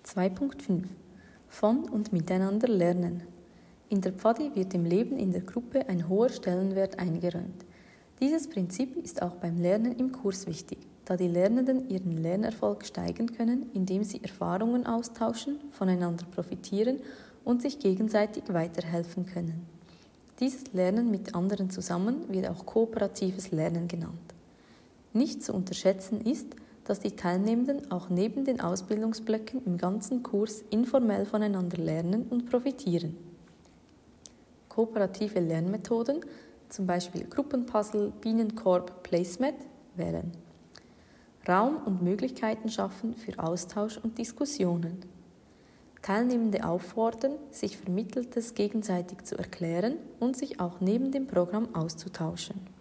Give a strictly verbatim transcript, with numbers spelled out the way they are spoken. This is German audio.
zwei Punkt fünf Von und miteinander lernen. In der Pfadi wird dem Leben in der Gruppe ein hoher Stellenwert eingeräumt. Dieses Prinzip ist auch beim Lernen im Kurs wichtig, da die Lernenden ihren Lernerfolg steigern können, indem sie Erfahrungen austauschen, voneinander profitieren und sich gegenseitig weiterhelfen können. Dieses Lernen mit anderen zusammen wird auch kooperatives Lernen genannt. Nicht zu unterschätzen ist, dass die Teilnehmenden auch neben den Ausbildungsblöcken im ganzen Kurs informell voneinander lernen und profitieren. Kooperative Lernmethoden, zum Beispiel Gruppenpuzzle, Bienenkorb, Placemat, wären: Raum und Möglichkeiten schaffen für Austausch und Diskussionen. Teilnehmende auffordern, sich Vermitteltes gegenseitig zu erklären und sich auch neben dem Programm auszutauschen.